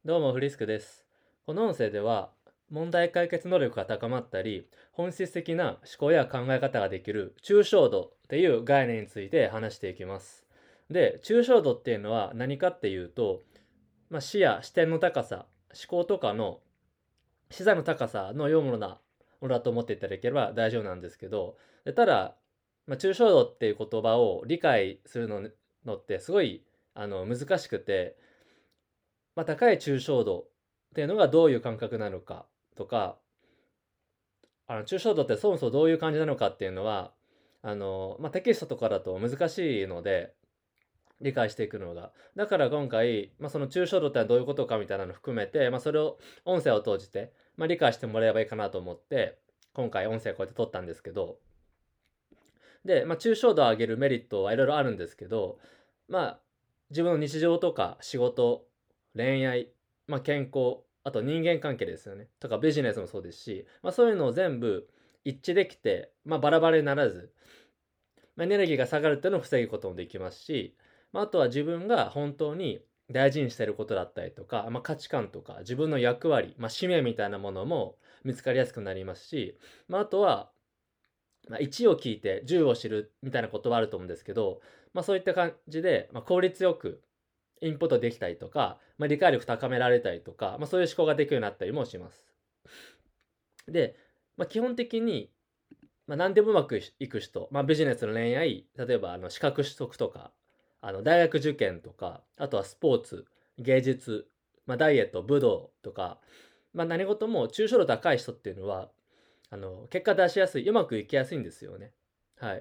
どうもフリスクです。この音声では問題解決能力が高まったり本質的な思考や考え方ができる抽象度っていう概念について話していきます。で、抽象度っていうのは何かっていうと、視野、視点の高さ、思考とかの視座の高さのようなものだと思っていただければ大丈夫なんですけど、ただ、抽象度っていう言葉を理解するのってすごい難しくて、高い抽象度っていうのがどういう感覚なのかとか、抽象度ってそもそもどういう感じなのかっていうのは、テキストとかだと難しいので、理解していくのが。だから今回、その抽象度ってのはどういうことかみたいなのを含めて、それを音声を通じて、理解してもらえばいいかなと思って、今回音声こうやって撮ったんですけど、で、抽象度を上げるメリットはいろいろあるんですけど、まあ、自分の日常とか仕事、恋愛、健康、あと人間関係ですよね。とかビジネスもそうですし、そういうのを全部一致できて、バラバラにならず、エネルギーが下がるっていうのを防ぐこともできますし、あとは自分が本当に大事にしていることだったりとか、価値観とか自分の役割、使命みたいなものも見つかりやすくなりますし、あとは1を聞いて10を知るみたいな言葉あると思うんですけど、そういった感じで、効率よくインプットできたりとか、理解力高められたりとか、そういう思考ができるようになったりもします。で、基本的に、何でもうまくいく人、ビジネスの恋愛、例えば資格取得とか、大学受験とか、あとはスポーツ、芸術、ダイエット、武道とか、何事も抽象度高い人っていうのは、結果出しやすい、うまくいきやすいんですよね。はい。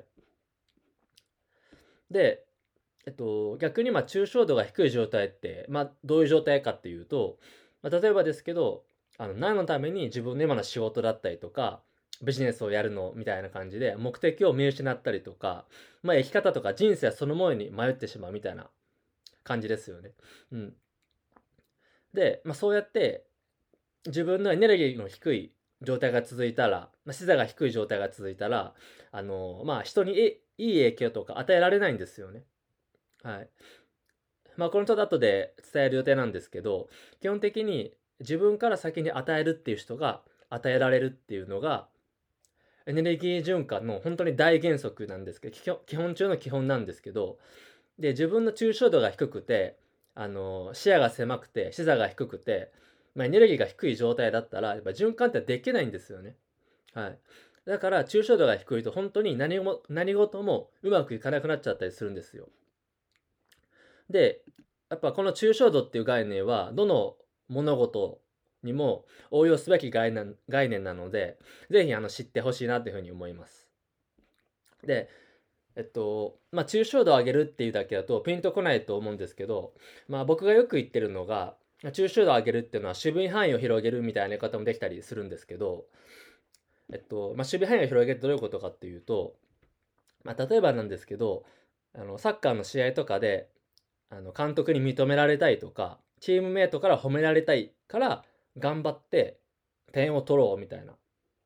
で、逆に抽象度が低い状態って、どういう状態かっていうと、例えばですけど、何のために自分の今の仕事だったりとか、ビジネスをやるのみたいな感じで、目的を見失ったりとか、生き方とか人生そのものに迷ってしまうみたいな感じですよね。うん。で、そうやって自分のエネルギーの低い状態が続いたら、視座が低い状態が続いたら、人にいい影響とか与えられないんですよね。はい。このちょっと後で伝える予定なんですけど、基本的に自分から先に与えるっていう人が与えられるっていうのが、エネルギー循環の本当に大原則なんですけど、基本中の基本なんですけど、で、自分の抽象度が低くて、視野が狭くて、視座が低くて、エネルギーが低い状態だったら、やっぱ循環ってできないんですよね。はい。だから、抽象度が低いと本当に何事もうまくいかなくなっちゃったりするんですよ。で、やっぱこの抽象度っていう概念は、どの物事にも応用すべき概念なので、ぜひ知ってほしいなというふうに思います。で、抽象度を上げるっていうだけだとピンとこないと思うんですけど、僕がよく言ってるのが、抽象度を上げるっていうのは守備範囲を広げるみたいな言い方もできたりするんですけど、守備範囲を広げるってどういうことかっていうと、例えばなんですけど、サッカーの試合とかで、監督に認められたいとか、チームメイトから褒められたいから、頑張って点を取ろうみたいな。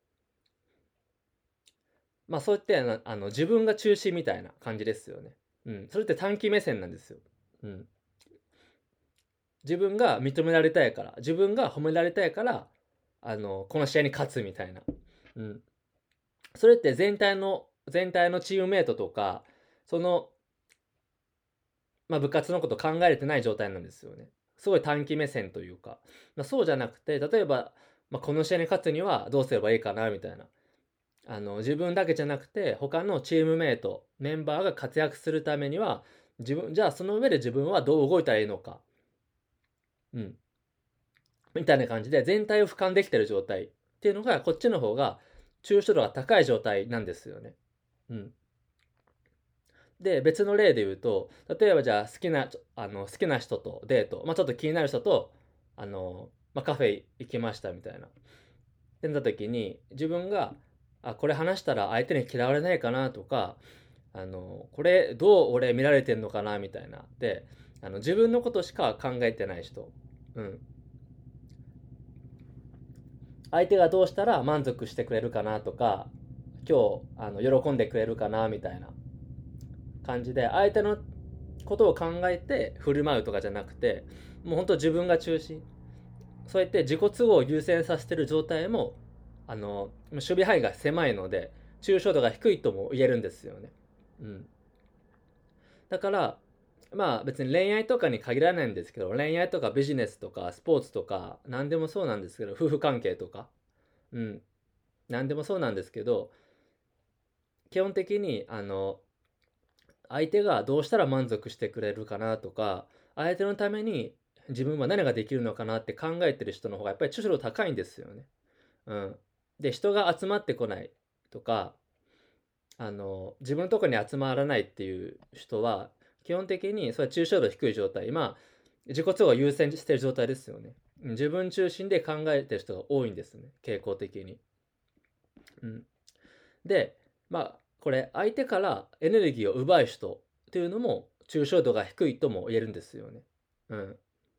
そういった自分が中心みたいな感じですよね。うん。それって短期目線なんですよ。うん。自分が認められたいから、自分が褒められたいから、この試合に勝つみたいな。うん。それって全体のチームメイトとか、その部活のこと考えれてない状態なんですよね。すごい短期目線というか、そうじゃなくて、例えば、この試合に勝つにはどうすればいいかな、みたいな。自分だけじゃなくて、他のチームメイト、メンバーが活躍するためには、じゃあその上で自分はどう動いたらいいのか。うん。みたいな感じで、全体を俯瞰できてる状態っていうのが、こっちの方が、抽象度が高い状態なんですよね。うん。で、別の例で言うと、例えばじゃあ好きな人とデート、ちょっと気になる人と、カフェ行きましたみたいな。ってなった時に、自分が、これ話したら相手に嫌われないかなとか、これどう俺見られてんのかなみたいな。で、自分のことしか考えてない人。うん。相手がどうしたら満足してくれるかなとか、今日、喜んでくれるかなみたいな感じで、相手のことを考えて振る舞うとかじゃなくて、もう本当自分が中心。 そうやって自己都合を優先させてる状態も守備範囲が狭いので抽象度が低いとも言えるんですよね。うん、だからまあ別に恋愛とかに限らないんですけど、恋愛とかビジネスとかスポーツとか何でもそうなんですけど、夫婦関係とか、うん、何でもそうなんですけど、基本的に相手がどうしたら満足してくれるかなとか、相手のために自分は何ができるのかなって考えてる人の方がやっぱり抽象度高いんですよね。うん、で人が集まってこないとか、自分のところに集まらないっていう人は基本的にそれは抽象度低い状態、まあ自己都合を優先している状態ですよね。自分中心で考えてる人が多いんですね、傾向的に。うん、でまあこれ相手からエネルギーを奪う人っていうのも抽象度が低いとも言えるんですよね。うん、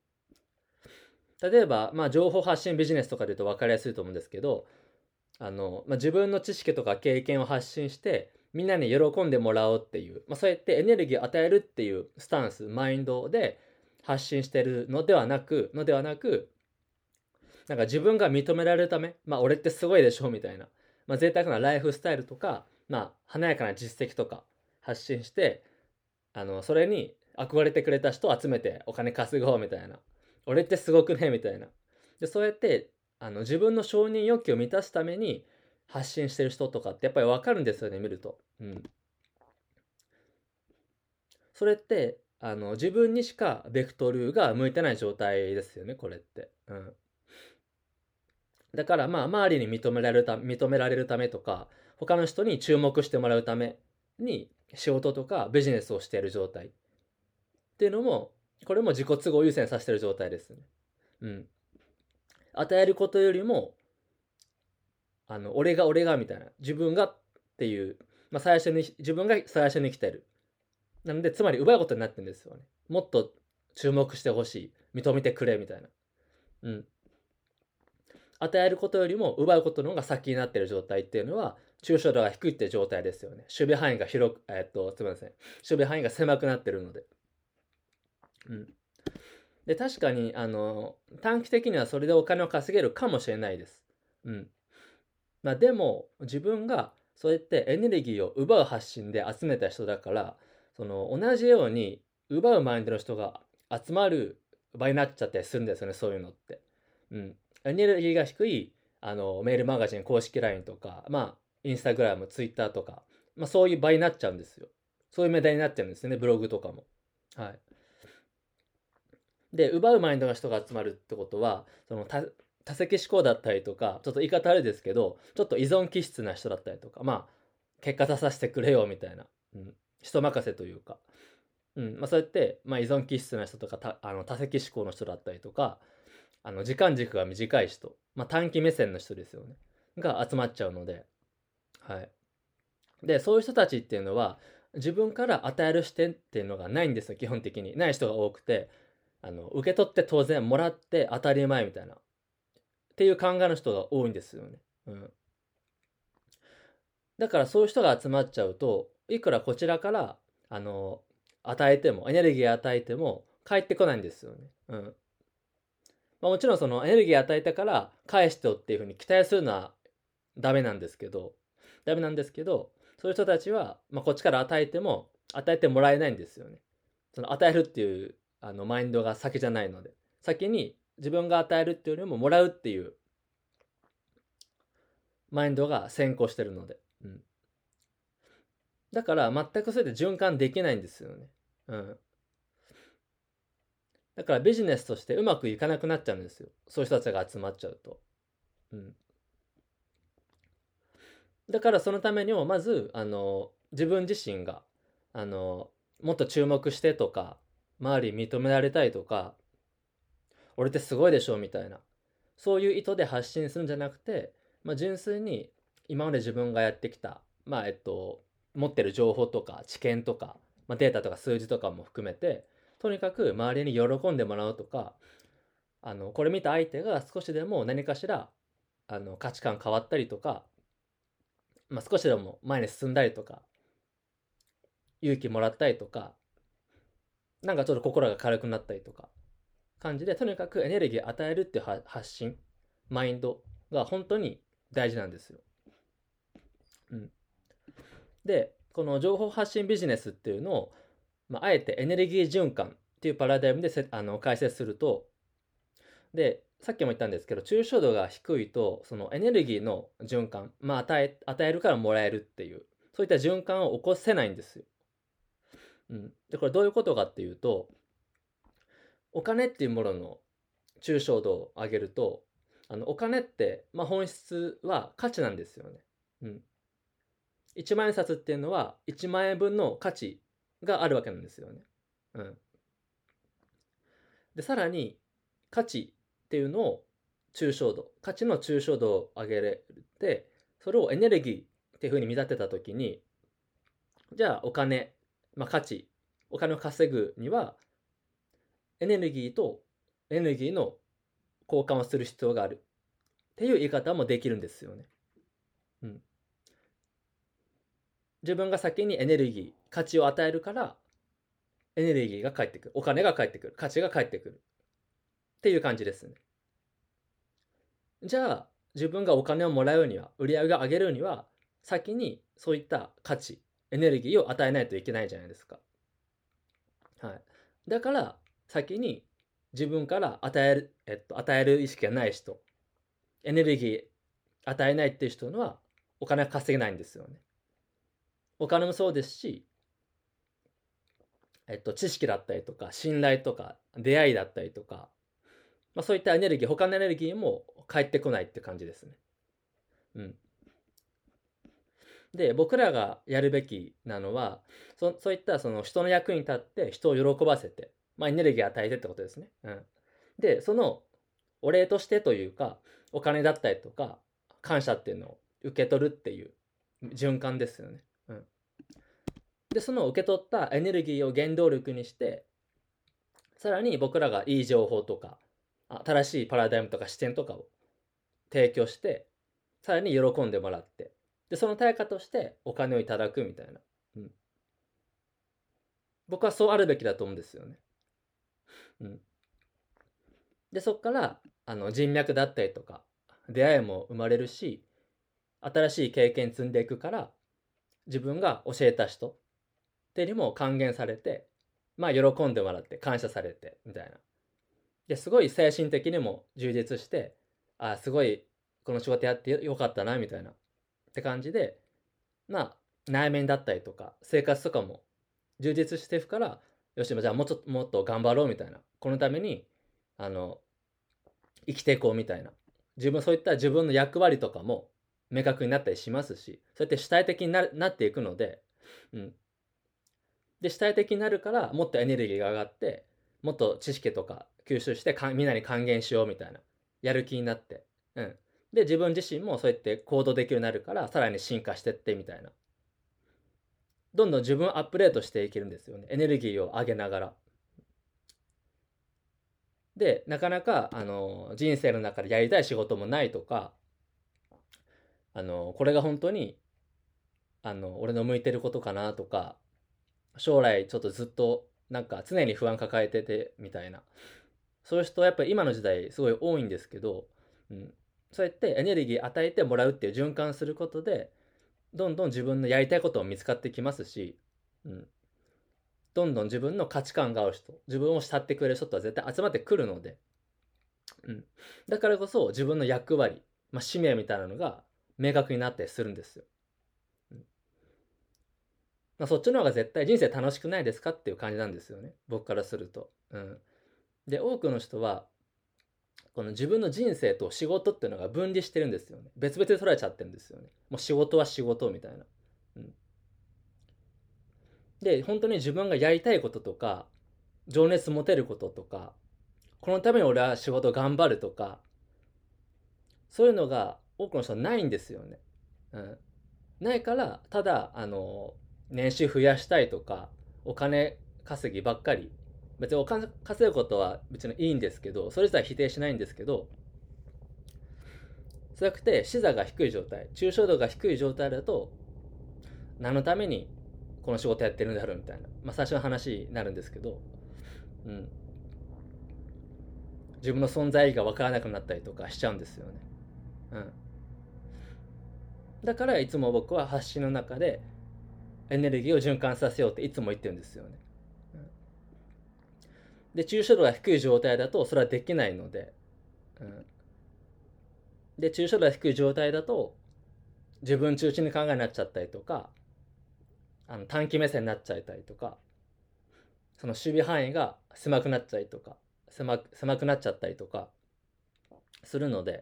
例えば、まあ、情報発信ビジネスとかで言うと分かりやすいと思うんですけど、自分の知識とか経験を発信してみんなに喜んでもらおうっていう、そうやってエネルギーを与えるっていうスタンスマインドで発信してるのではなく、なんか自分が認められるため、俺ってすごいでしょみたいな、贅沢なライフスタイルとか、華やかな実績とか発信して、それに憧れてくれた人を集めてお金稼ごうみたいな、俺ってすごくねみたいな。でそうやって自分の承認欲求を満たすために発信してる人とかってやっぱり分かるんですよね、見ると。それって自分にしかベクトルが向いてない状態ですよね、これって。だから周りに認められるためとか、他の人に注目してもらうために仕事とかビジネスをしている状態っていうのも、これも自己都合優先させてる状態ですね。与えることよりも俺がみたいな、自分がっていう、自分が最初に来てる。なのでつまり奪うことになってるんですよね。もっと注目してほしい、認めてくれみたいな。与えることよりも奪うことの方が先になっている状態っていうのは抽象度が低いって状態ですよね。守備範囲が広く、すみません。守備範囲が狭くなってるので。で、確かに、短期的にはそれでお金を稼げるかもしれないです。でも、自分がそうやってエネルギーを奪う発信で集めた人だから、同じように奪うマインドの人が集まる場になっちゃったりするんですよね、そういうのって。エネルギーが低いメールマガジン公式 LINE とか、インスタグラム、ツイッターとか、そういう場になっちゃうんですよ。そういうメダルになっちゃうんですよね、ブログとかも。はい。で、奪うマインドの人が集まるってことは、多責思考だったりとか、ちょっと言い方あれですけど、ちょっと依存気質な人だったりとか、結果出させてくれよみたいな、人任せというか、そうやって、依存気質な人とか、多責思考の人だったりとか、時間軸が短い人、短期目線の人ですよね、が集まっちゃうので、はい。で、そういう人たちっていうのは、自分から与える視点っていうのがないんですよ、基本的に。ない人が多くて、受け取って当然、もらって当たり前みたいな、っていう考えの人が多いんですよね。だからそういう人が集まっちゃうと、いくらこちらから、与えても、エネルギー与えても、返ってこないんですよね。もちろんそのエネルギー与えたから返してよっていうふうに期待するのはダメなんですけど、そういう人たちは、こっちから与えても与えてもらえないんですよね。その与えるっていうマインドが先じゃないので、先に自分が与えるっていうよりももらうっていうマインドが先行してるので、だから全くそれで循環できないんですよね。だからビジネスとしてうまくいかなくなっちゃうんですよ、そういう人たちが集まっちゃうと。だからそのためにもまず自分自身がもっと注目してとか、周りに認められたいとか、俺ってすごいでしょみたいな、そういう意図で発信するんじゃなくて、純粋に今まで自分がやってきた、持ってる情報とか知見とか、データとか数字とかも含めて、とにかく周りに喜んでもらうとか、これ見た相手が少しでも何かしら価値観変わったりとか、少しでも前に進んだりとか、勇気もらったりとか、なんかちょっと心が軽くなったりとか、 感じで、とにかくエネルギーを与えるっていう発信、マインドが本当に大事なんですよ。うん。で、この情報発信ビジネスっていうのを、あえてエネルギー循環っていうパラダイムで解説すると、で、さっきも言ったんですけど、抽象度が低いと、そのエネルギーの循環、与えるからもらえるっていう、そういった循環を起こせないんですよ。うん。で、これどういうことかっていうと、お金っていうものの抽象度を上げると、お金って、本質は価値なんですよね。うん。1万円札っていうのは1万円分の価値があるわけなんですよね。うん。で、さらに価値っていうのを価値の抽象度を上げて、それをエネルギーっていうふうに見立てたときに、じゃあお金、価値、お金を稼ぐには、エネルギーとエネルギーの交換をする必要があるっていう言い方もできるんですよね。うん。自分が先にエネルギー、価値を与えるから、エネルギーが返ってくる。お金が返ってくる。価値が返ってくる。っていう感じですね。じゃあ、自分がお金をもらうには、売り上げを上げるには、先にそういった価値、エネルギーを与えないといけないじゃないですか。はい。だから、先に自分から与える意識がない人、エネルギー与えないっていう人のは、お金は稼げないんですよね。お金もそうですし、知識だったりとか、信頼とか、出会いだったりとか、そういったエネルギー、他のエネルギーも返ってこないって感じですね。うん。で、僕らがやるべきなのは、そういったその人の役に立って人を喜ばせて、エネルギーを与えてってことですね。うん。で、そのお礼としてというか、お金だったりとか、感謝っていうのを受け取るっていう循環ですよね。うん。で、その受け取ったエネルギーを原動力にして、さらに僕らがいい情報とか、新しいパラダイムとか視点とかを提供して、さらに喜んでもらって、で、その対価としてお金をいただくみたいな。うん。僕はそうあるべきだと思うんですよね。うん。で、そっから、人脈だったりとか、出会いも生まれるし、新しい経験積んでいくから、自分が教えた人っていうにも還元されて、喜んでもらって、感謝されて、みたいな。で、すごい精神的にも充実して、すごい、この仕事やってよかったな、みたいな。って感じで、内面だったりとか、生活とかも充実していくから、よし、じゃあもっと頑張ろうみたいな。このために、あの、生きていこうみたいな。そういった自分の役割とかも明確になったりしますし、そうやって主体的になっていくので、うん。で、主体的になるから、もっとエネルギーが上がって、もっと知識とか吸収してみんなに還元しようみたいな。やる気になって。うん。で、自分自身もそうやって行動できるようになるから、さらに進化してってみたいな。どんどん自分をアップデートしていけるんですよね。エネルギーを上げながら。で、なかなか、人生の中でやりたい仕事もないとか、これが本当に、俺の向いてることかなとか、将来ちょっとずっと、なんか常に不安抱えてて、みたいな。そういう人はやっぱり今の時代すごい多いんですけど、うん。そうやってエネルギー与えてもらうっていう循環することで、どんどん自分のやりたいことも見つかってきますし、うん。どんどん自分の価値観が合う人、自分を慕ってくれる人とは絶対集まってくるので、うん。だからこそ自分の役割、使命みたいなのが明確になったりするんですよ。うん。そっちの方が絶対人生楽しくないですかっていう感じなんですよね。僕からすると。うん。で、多くの人は、この自分の人生と仕事っていうのが分離してるんですよね。別々で捉えちゃってるんですよね。もう仕事は仕事みたいな。うん。で、本当に自分がやりたいこととか、情熱持てることとか、このために俺は仕事頑張るとか、そういうのが多くの人はないんですよね。うん。ないから、ただ、年収増やしたいとか、お金稼ぎばっかり。別にお金稼ぐことは別にいいんですけど、それ自体否定しないんですけど、そうじゃなくて、視座が低い状態、抽象度が低い状態だと、何のためにこの仕事やってるんだろうみたいな、最初の話になるんですけど、うん。 自分の存在意義が分からなくなったりとかしちゃうんですよね。だからいつも僕は発信の中でエネルギーを循環させようっていつも言ってるんですよね。で、抽象度が低い状態だとそれはできないので、で、抽象度が低い状態だと自分中心に考えになっちゃったりとか、短期目線になっちゃったりとか、その守備範囲が狭くなっちゃいとか、狭くなっちゃったりとかするので、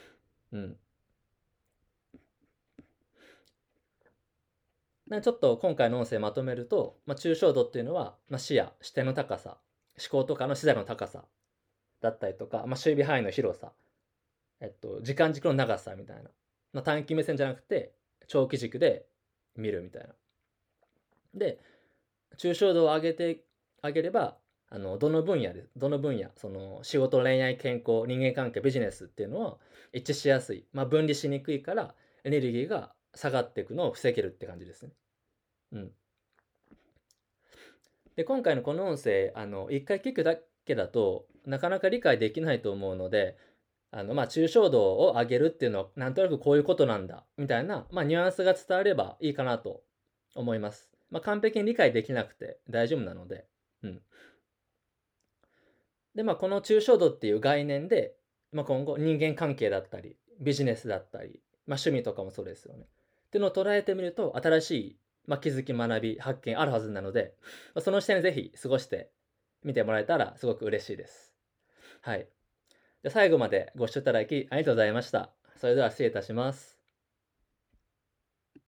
ちょっと今回の音声まとめると、抽象度っていうのは、視野、視点の高さ、思考とかの視座の高さだったりとか、守備範囲の広さ、時間軸の長さみたいな、短期目線じゃなくて長期軸で見るみたいな。で、抽象度を上げれば、どの分野、その仕事、恋愛、健康、人間関係、ビジネスっていうのは一致しやすい、分離しにくいからエネルギーが下がっていくのを防げるって感じですね。で、今回のこの音声、一回聞くだけだとなかなか理解できないと思うので、抽象度を上げるっていうのはなんとなくこういうことなんだみたいな、ニュアンスが伝わればいいかなと思います。完璧に理解できなくて大丈夫なので。で、この抽象度っていう概念で、今後人間関係だったり、ビジネスだったり、趣味とかもそうですよね。っていうのを捉えてみると、新しい、気づき、学び、発見あるはずなので、その視点でぜひ過ごしてみてもらえたらすごく嬉しいです。はい。で、最後までご視聴いただきありがとうございました。それでは失礼いたします。